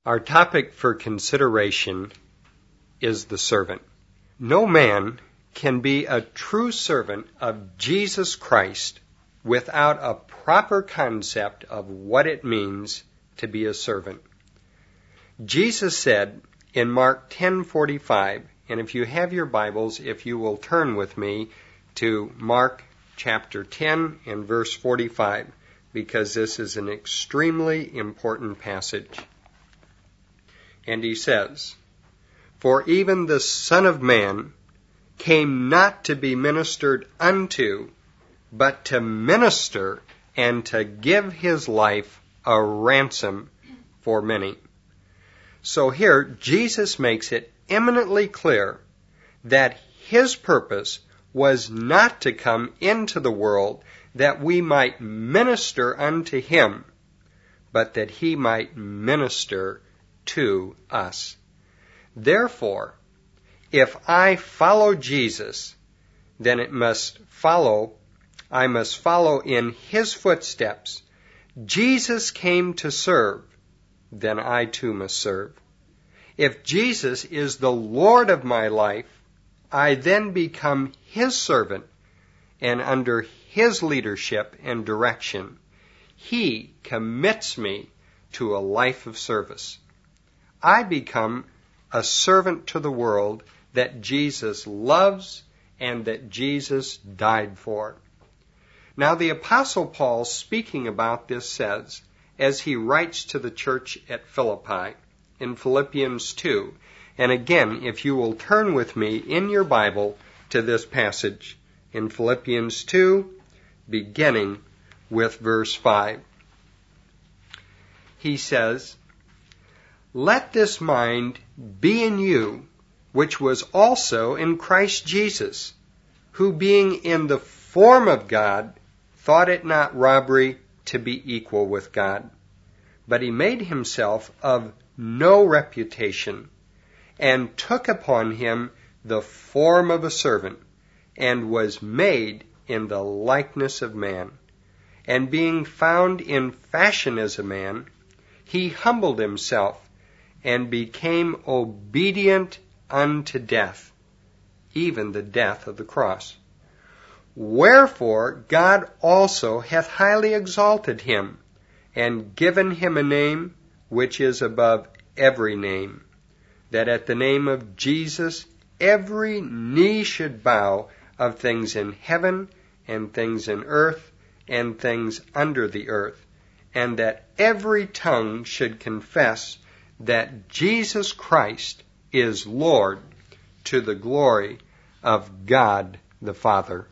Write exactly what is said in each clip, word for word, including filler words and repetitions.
Our topic for consideration is the servant. No man can be a true servant of Jesus Christ without a proper concept of what it means to be a servant. Jesus said in Mark ten forty-five, and if you have your Bibles, if you will turn with me to Mark chapter ten and verse forty-five, because this is an extremely important passage. And he says, "For even the Son of Man came not to be ministered unto, but to minister and to give his life a ransom for many." So here, Jesus makes it eminently clear that his purpose was not to come into the world that we might minister unto him, but that he might minister to us. Therefore, if I follow Jesus, then it must follow, I must follow in his footsteps. Jesus came to serve, then I too must serve. If Jesus is the Lord of my life, I then become his servant, and under his leadership and direction, he commits me to a life of service. I become a servant to the world that Jesus loves and that Jesus died for. Now the Apostle Paul, speaking about this, says, as he writes to the church at Philippi in Philippians two, and again, if you will turn with me in your Bible to this passage in Philippians two, beginning with verse five. He says, "Let this mind be in you, which was also in Christ Jesus, who being in the form of God, thought it not robbery to be equal with God. But he made himself of no reputation, and took upon him the form of a servant, and was made in the likeness of man. And being found in fashion as a man, he humbled himself, and became obedient unto death, even the death of the cross. Wherefore God also hath highly exalted him, and given him a name which is above every name, that at the name of Jesus every knee should bow, of things in heaven, and things in earth, and things under the earth, and that every tongue should confess that Jesus Christ is Lord, to the glory of God the Father."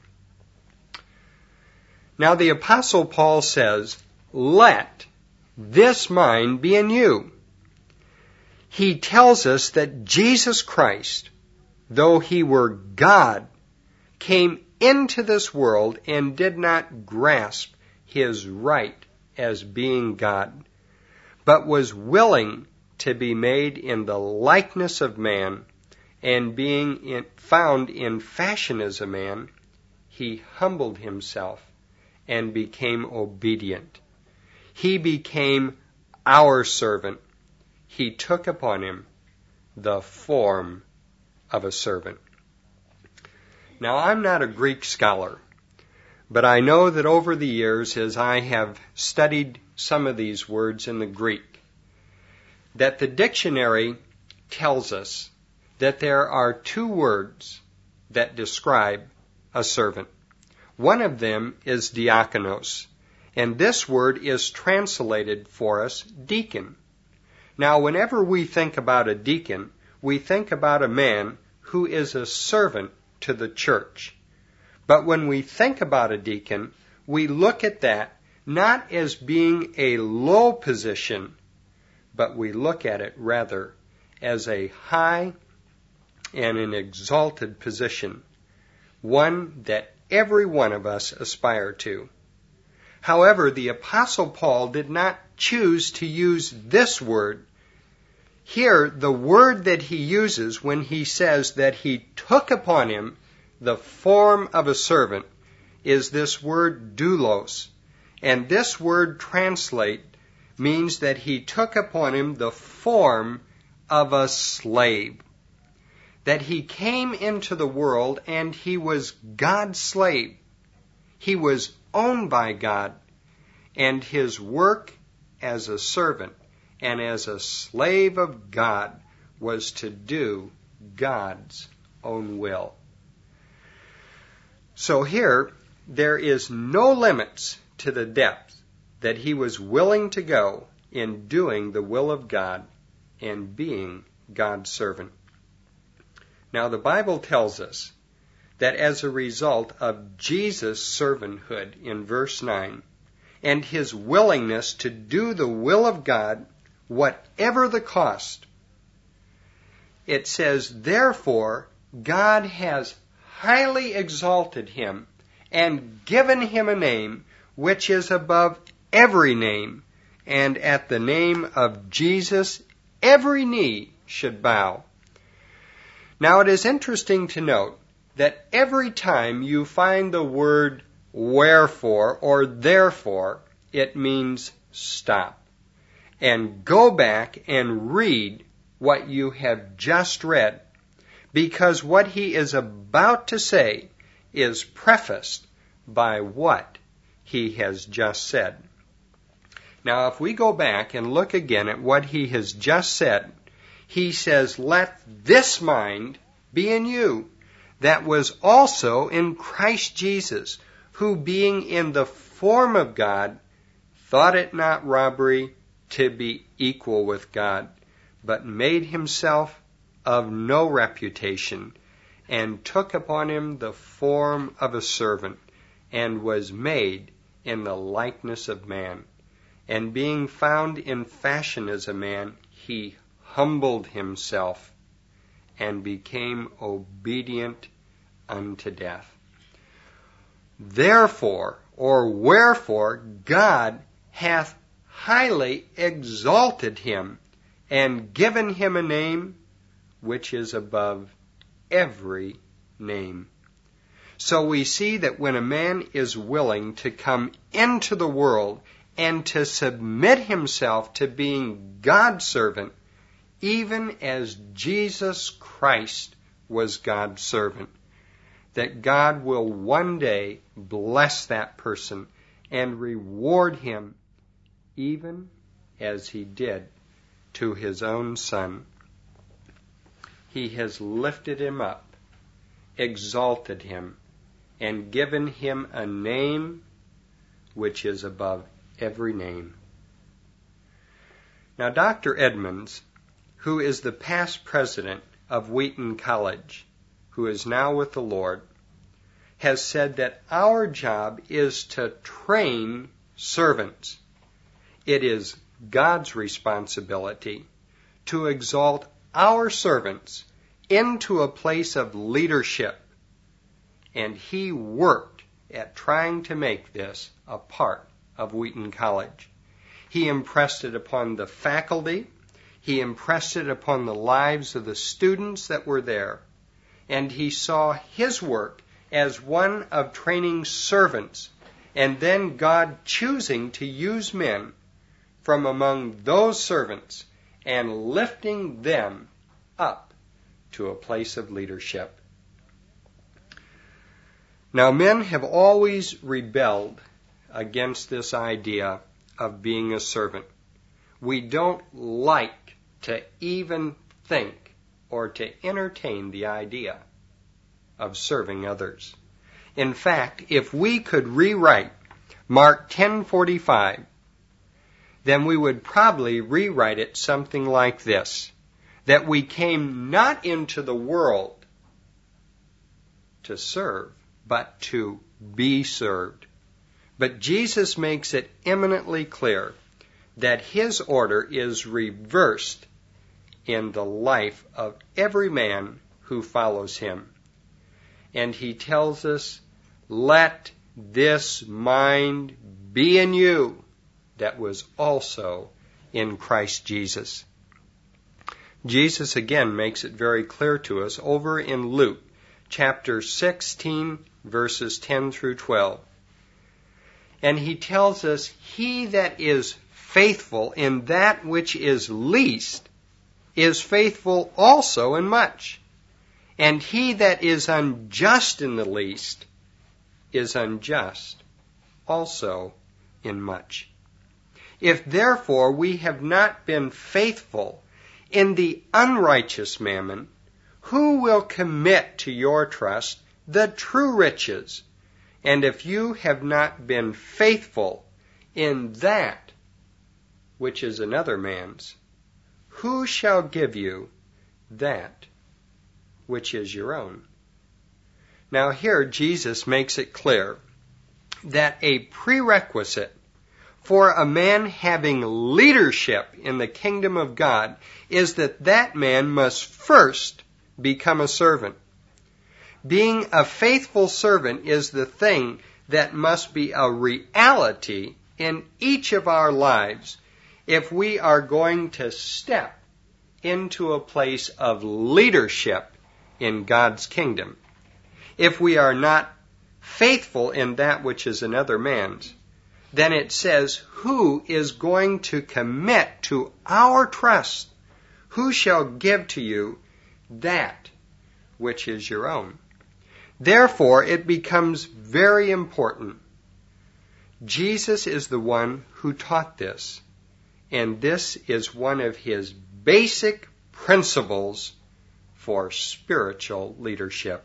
Now the Apostle Paul says, "Let this mind be in you." He tells us that Jesus Christ, though he were God, came into this world and did not grasp his right as being God, but was willing to be made in the likeness of man, and being in, found in fashion as a man, he humbled himself and became obedient. He became our servant. He took upon him the form of a servant. Now, I'm not a Greek scholar, but I know that over the years, as I have studied some of these words in the Greek, that the dictionary tells us that there are two words that describe a servant. One of them is diakonos, and this word is translated for us deacon. Now, whenever we think about a deacon, we think about a man who is a servant to the church. But when we think about a deacon, we look at that not as being a low position, but we look at it rather as a high and an exalted position, one that every one of us aspire to. However, the Apostle Paul did not choose to use this word. Here, the word that he uses when he says that he took upon him the form of a servant is this word doulos. And this word translate means that he took upon him the form of a slave. That he came into the world and he was God's slave. He was owned by God, and his work as a servant and as a slave of God was to do God's own will. So here, there is no limits to the depth that he was willing to go in doing the will of God and being God's servant. Now, the Bible tells us that as a result of Jesus' servanthood in verse nine and his willingness to do the will of God, whatever the cost, it says, therefore, God has highly exalted him and given him a name which is above every name, and at the name of Jesus every knee should bow. Now it is interesting to note that every time you find the word wherefore or therefore, it means stop and go back and read what you have just read, because what he is about to say is prefaced by what he has just said. Now, if we go back and look again at what he has just said, he says, let this mind be in you, that was also in Christ Jesus, who being in the form of God, thought it not robbery to be equal with God, but made himself of no reputation, and took upon him the form of a servant, and was made in the likeness of man. And being found in fashion as a man, he humbled himself and became obedient unto death. Therefore, or wherefore, God hath highly exalted him and given him a name which is above every name. So we see that when a man is willing to come into the world and to submit himself to being God's servant, even as Jesus Christ was God's servant, that God will one day bless that person and reward him even as he did to his own Son. He has lifted him up, exalted him, and given him a name which is above every name. Now, Doctor Edmonds, who is the past president of Wheaton College, who is now with the Lord, has said that our job is to train servants. It is God's responsibility to exalt our servants into a place of leadership, and he worked at trying to make this a part of Wheaton College. He impressed it upon the faculty, he impressed it upon the lives of the students that were there, and he saw his work as one of training servants, and then God choosing to use men from among those servants and lifting them up to a place of leadership. Now, men have always rebelled against this idea of being a servant. We don't like to even think or to entertain the idea of serving others. In fact, if we could rewrite Mark ten forty-five, then we would probably rewrite it something like this: that we came not into the world to serve, but to be served. But Jesus makes it eminently clear that his order is reversed in the life of every man who follows him. And he tells us, let this mind be in you that was also in Christ Jesus. Jesus again makes it very clear to us over in Luke chapter sixteen, verses ten through twelve. And he tells us, he that is faithful in that which is least is faithful also in much. And he that is unjust in the least is unjust also in much. If therefore we have not been faithful in the unrighteous mammon, who will commit to your trust the true riches? And if you have not been faithful in that which is another man's, who shall give you that which is your own? Now here Jesus makes it clear that a prerequisite for a man having leadership in the kingdom of God is that that man must first become a servant. Being a faithful servant is the thing that must be a reality in each of our lives if we are going to step into a place of leadership in God's kingdom. If we are not faithful in that which is another man's, then it says, who is going to commit to our trust? Who shall give to you that which is your own? Therefore, it becomes very important. Jesus is the one who taught this, and this is one of his basic principles for spiritual leadership.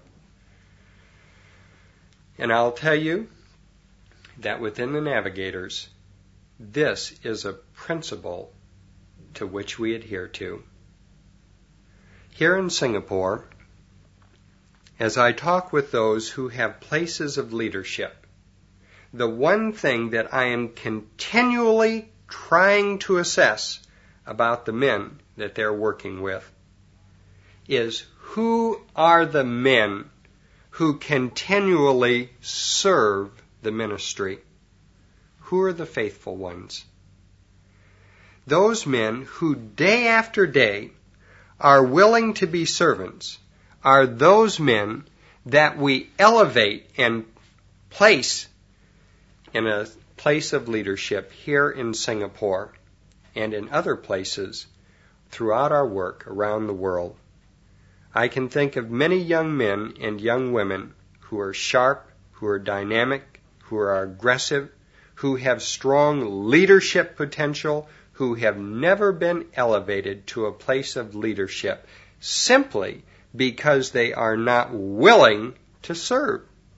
And I'll tell you that within the Navigators, this is a principle to which we adhere to. Here in Singapore, as I talk with those who have places of leadership, the one thing that I am continually trying to assess about the men that they're working with is, who are the men who continually serve the ministry? Who are the faithful ones? Those men who day after day are willing to be servants are those men that we elevate and place in a place of leadership here in Singapore and in other places throughout our work around the world. I can think of many young men and young women who are sharp, who are dynamic, who are aggressive, who have strong leadership potential, who have never been elevated to a place of leadership simply because they are not willing to serve.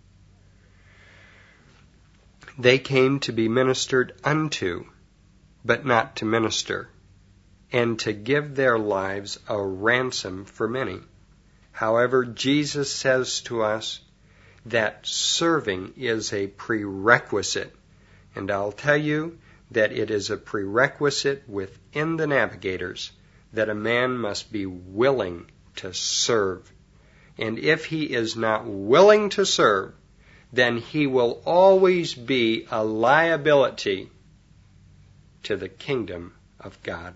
They came to be ministered unto, but not to minister, and to give their lives a ransom for many. However, Jesus says to us that serving is a prerequisite, and I'll tell you that it is a prerequisite within the Navigators that a man must be willing to serve. And if he is not willing to serve, then he will always be a liability to the kingdom of God.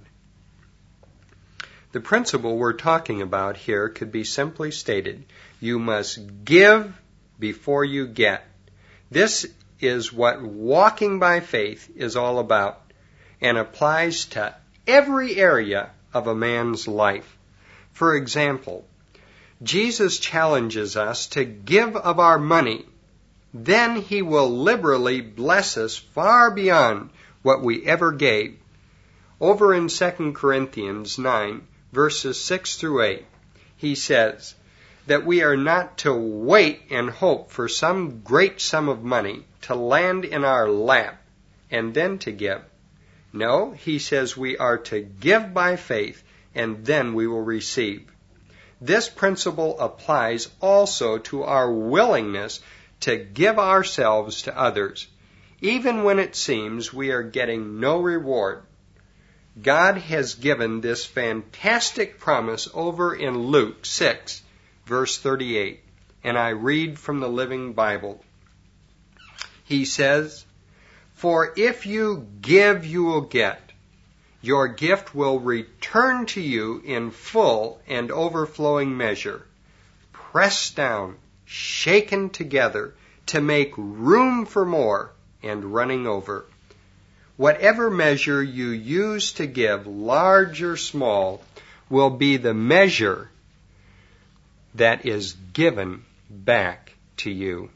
The principle we're talking about here could be simply stated: you must give before you get. This is what walking by faith is all about, and applies to every area of a man's life. For example, Jesus challenges us to give of our money. Then he will liberally bless us far beyond what we ever gave. Over in Second Corinthians nine, verses six through eight, he says that we are not to wait and hope for some great sum of money to land in our lap and then to give. No, he says we are to give by faith, and then we will receive. This principle applies also to our willingness to give ourselves to others, even when it seems we are getting no reward. God has given this fantastic promise over in Luke six, verse thirty-eight, and I read from the Living Bible. He says, "For if you give, you will get. Your gift will return to you in full and overflowing measure, pressed down, shaken together, to make room for more, and running over." Whatever measure you use to give, large or small, will be the measure that is given back to you.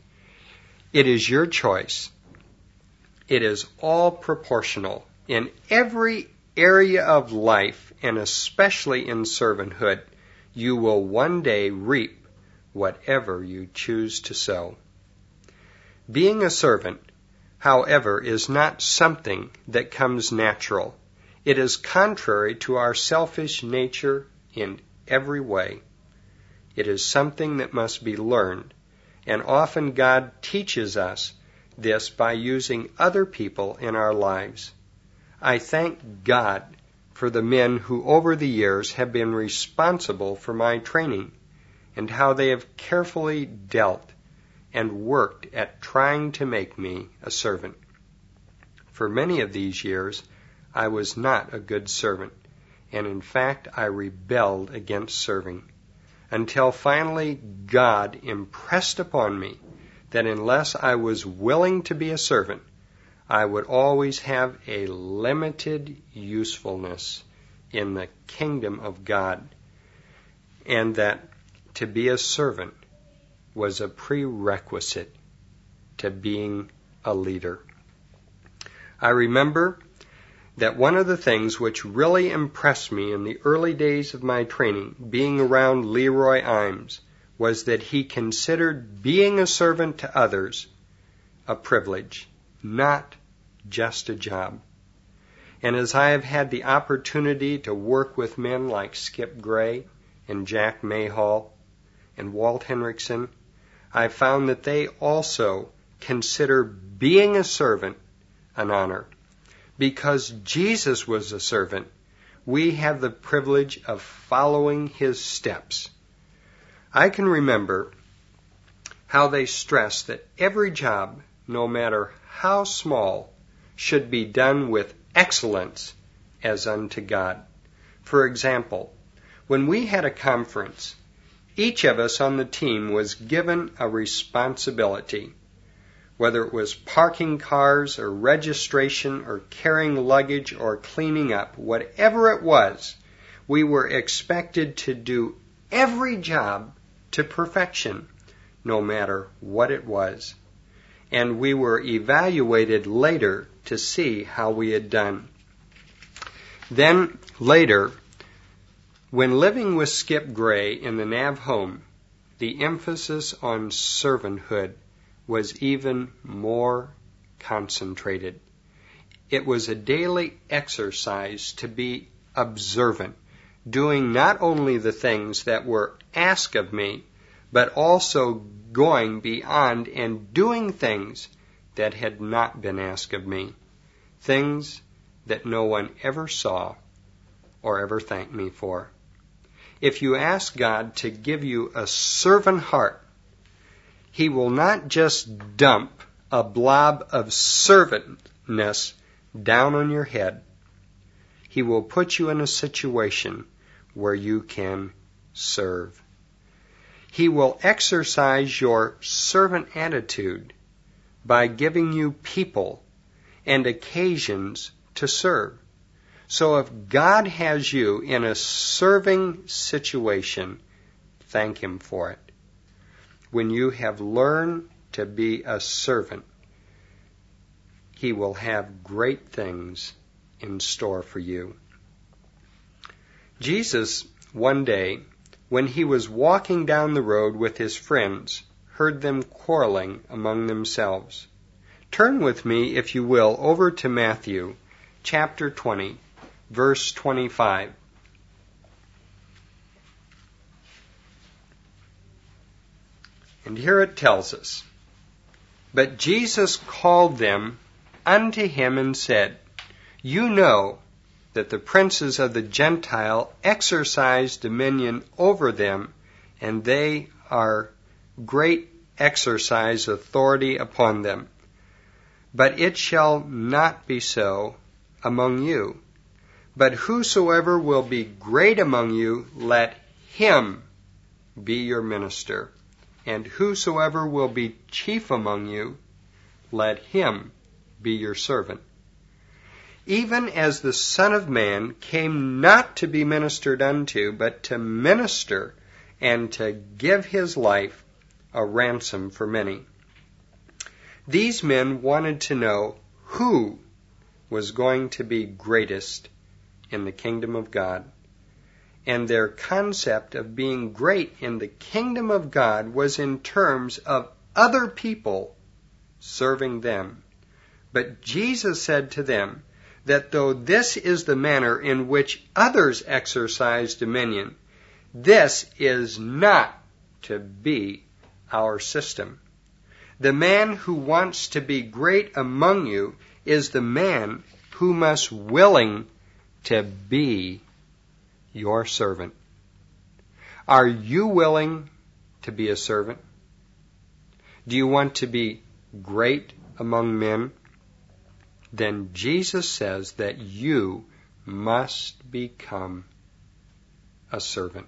It is your choice. It is all proportional. In every area of life, and especially in servanthood, you will one day reap whatever you choose to sow. Being a servant, however, is not something that comes natural. It is contrary to our selfish nature in every way. It is something that must be learned, and often God teaches us this by using other people in our lives. I thank God for the men who over the years have been responsible for my training, and how they have carefully dealt and worked at trying to make me a servant. For many of these years, I was not a good servant, and in fact I rebelled against serving, until finally God impressed upon me that unless I was willing to be a servant, I would always have a limited usefulness in the kingdom of God, and that to be a servant was a prerequisite to being a leader. I remember that one of the things which really impressed me in the early days of my training, being around Leroy Imes, was that he considered being a servant to others a privilege, not just a job. And as I have had the opportunity to work with men like Skip Gray and Jack Mayhall and Walt Henrickson, I found that they also consider being a servant an honor. Because Jesus was a servant, we have the privilege of following his steps. I can remember how they stressed that every job, no matter how small, should be done with excellence as unto God. For example, when we had a conference, each of us on the team was given a responsibility. Whether it was parking cars or registration or carrying luggage or cleaning up, whatever it was, we were expected to do every job to perfection, no matter what it was. And we were evaluated later to see how we had done. Then later, when living with Skip Gray in the Nav home, the emphasis on servanthood was even more concentrated. It was a daily exercise to be observant, doing not only the things that were asked of me, but also going beyond and doing things that had not been asked of me, things that no one ever saw or ever thanked me for. If you ask God to give you a servant heart, he will not just dump a blob of servantness down on your head. He will put you in a situation where you can serve. He will exercise your servant attitude by giving you people and occasions to serve. So if God has you in a serving situation, thank him for it. When you have learned to be a servant, he will have great things in store for you. Jesus, one day, when he was walking down the road with his friends, heard them quarreling among themselves. Turn with me, if you will, over to Matthew chapter twenty, verse twenty-five. And here it tells us, "But Jesus called them unto him and said, You know that the princes of the Gentile exercise dominion over them, and they are great exercise authority upon them. But it shall not be so among you. But whosoever will be great among you, let him be your minister. And whosoever will be chief among you, let him be your servant. even as the Son of Man came not to be ministered unto, but to minister and to give his life a ransom for many. These men wanted to know who was going to be greatest in the kingdom of God. And their concept of being great in the kingdom of God was in terms of other people serving them. But Jesus said to them that though this is the manner in which others exercise dominion, this is not to be our system. The man who wants to be great among you is the man who must willing to be your servant. Are you willing to be a servant? Do you want to be great among men? Then Jesus says that you must become a servant.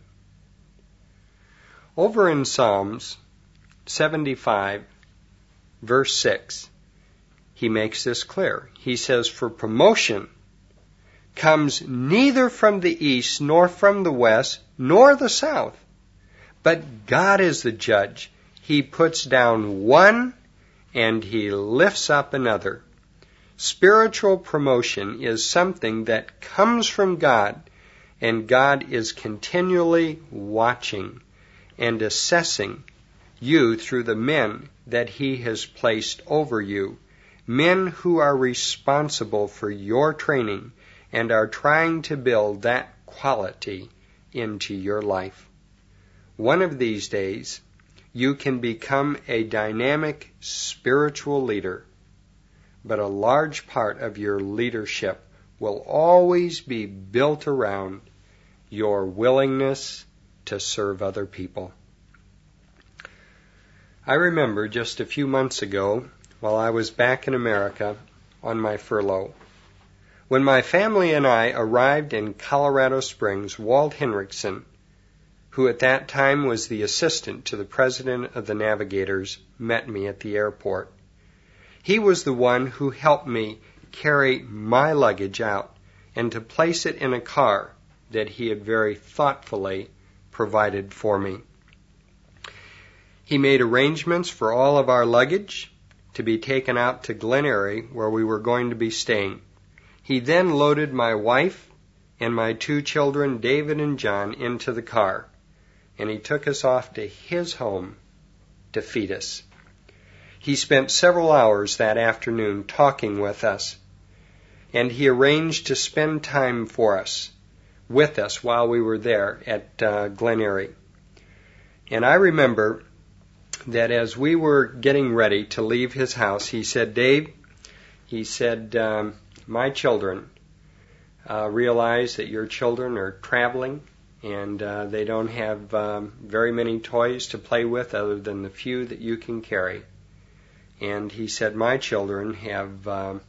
Over in Psalms seventy-five, verse six, he makes this clear. He says, "For promotion comes neither from the east, nor from the west, nor the south, but God is the judge. He puts down one and he lifts up another." Spiritual promotion is something that comes from God, and God is continually watching and assessing you through the men that he has placed over you, men who are responsible for your training and are trying to build that quality into your life. One of these days, you can become a dynamic spiritual leader, but a large part of your leadership will always be built around your willingness to serve other people. I remember just a few months ago, while I was back in America on my furlough, when my family and I arrived in Colorado Springs, Walt Henriksen, who at that time was the assistant to the president of the Navigators, met me at the airport. He was the one who helped me carry my luggage out and to place it in a car that he had very thoughtfully provided for me. He made arrangements for all of our luggage to be taken out to Glen Eyrie, where we were going to be staying. He then loaded my wife and my two children, David and John, into the car, and he took us off to his home to feed us. He spent several hours that afternoon talking with us, and he arranged to spend time for us, with us while we were there at uh, Glen Eyrie. And I remember that as we were getting ready to leave his house, he said, "Dave," he said, um, "my children uh, realize that your children are traveling and uh, they don't have um, very many toys to play with other than the few that you can carry. And he said, my children have um,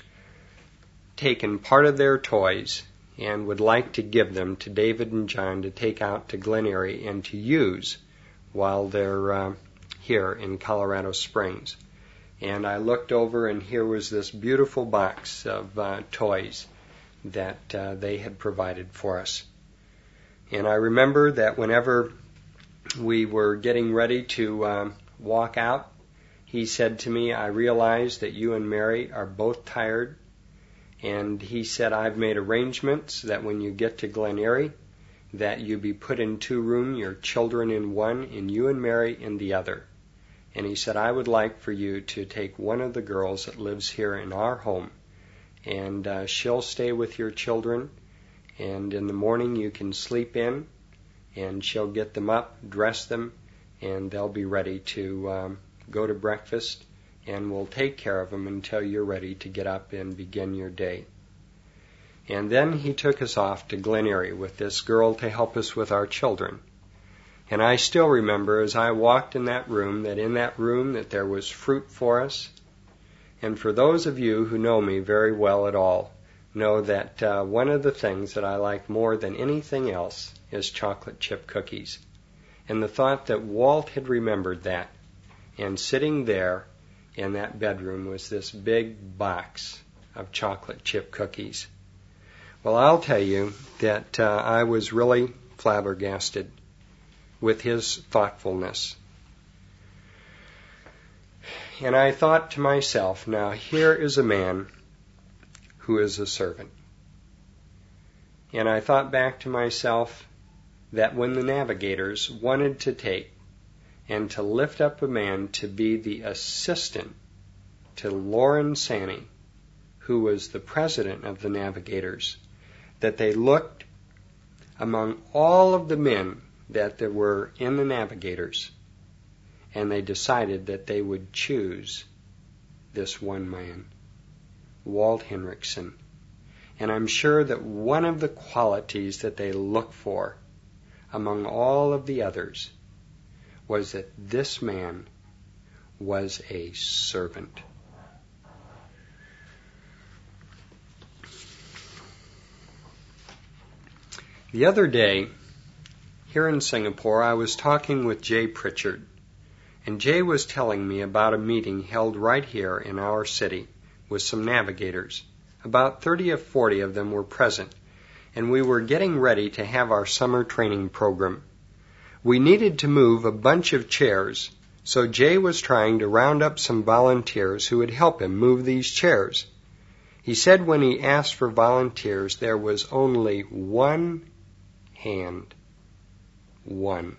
taken part of their toys and would like to give them to David and John to take out to Glen Eyrie and to use while they're uh, here in Colorado Springs." And I looked over, and here was this beautiful box of uh, toys that uh, they had provided for us. And I remember that whenever we were getting ready to um, walk out, he said to me, "I realize that you and Mary are both tired." And he said, "I've made arrangements that when you get to Glen Eyrie, that you be put in two rooms, your children in one, and you and Mary in the other." And he said, "I would like for you to take one of the girls that lives here in our home, and uh, she'll stay with your children, and in the morning you can sleep in, and she'll get them up, dress them, and they'll be ready to um, go to breakfast, and we'll take care of them until you're ready to get up and begin your day." And then he took us off to Glen Eyrie with this girl to help us with our children. And I still remember as I walked in that room, that in that room that there was fruit for us. And for those of you who know me very well at all, know that uh, one of the things that I like more than anything else is chocolate chip cookies. And the thought that Walt had remembered that, and sitting there in that bedroom was this big box of chocolate chip cookies. Well, I'll tell you that uh, I was really flabbergasted with his thoughtfulness. And I thought to myself, now here is a man who is a servant. And I thought back to myself that when the navigators wanted to take and to lift up a man to be the assistant to Loren Sanny, who was the president of the navigators, that they looked among all of the men that there were in the navigators, and they decided that they would choose this one man, Walt Henriksen. And I'm sure that one of the qualities that they looked for among all of the others was that this man was a servant. The other day, here in Singapore, I was talking with Jay Pritchard, and Jay was telling me about a meeting held right here in our city with some navigators. About thirty or forty of them were present, and we were getting ready to have our summer training program. We needed to move a bunch of chairs, so Jay was trying to round up some volunteers who would help him move these chairs. He said when he asked for volunteers, there was only one hand. One.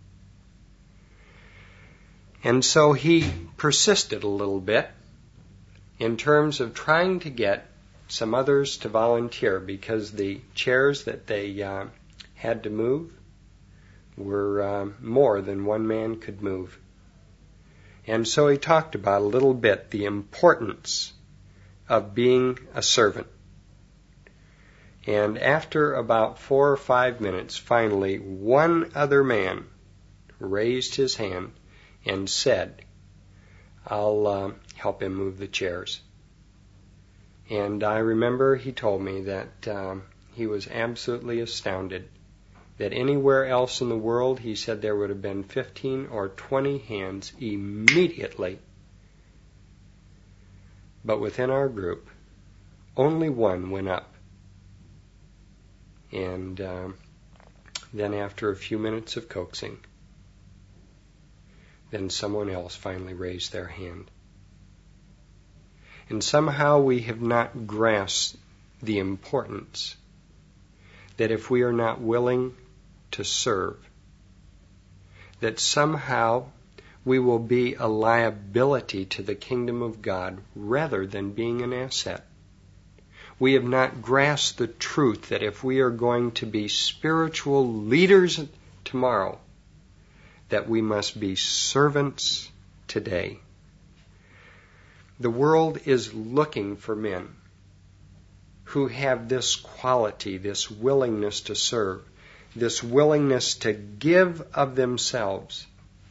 And so he persisted a little bit in terms of trying to get some others to volunteer, because the chairs that they uh, had to move were uh, more than one man could move. And so he talked about a little bit the importance of being a servant. And after about four or five minutes, finally, one other man raised his hand and said, I'll uh, help him move the chairs. And I remember he told me that um, he was absolutely astounded that anywhere else in the world, he said there would have been fifteen or twenty hands immediately. But within our group, only one went up. And um, then after a few minutes of coaxing, then someone else finally raised their hand. And somehow we have not grasped the importance that if we are not willing to serve, that somehow we will be a liability to the kingdom of God rather than being an asset. We have not grasped the truth that if we are going to be spiritual leaders tomorrow, that we must be servants today. The world is looking for men who have this quality, this willingness to serve, this willingness to give of themselves.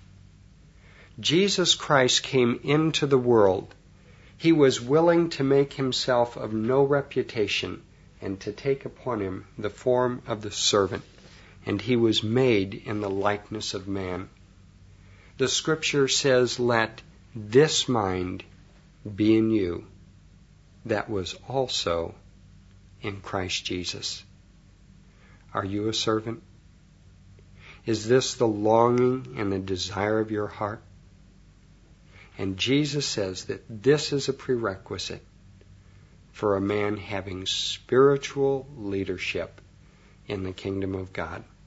Jesus Christ came into the world. He was willing to make himself of no reputation and to take upon him the form of the servant. And he was made in the likeness of man. The scripture says, let this mind be in you that was also in Christ Jesus. Are you a servant? Is this the longing and the desire of your heart? And Jesus says that this is a prerequisite for a man having spiritual leadership in the kingdom of God.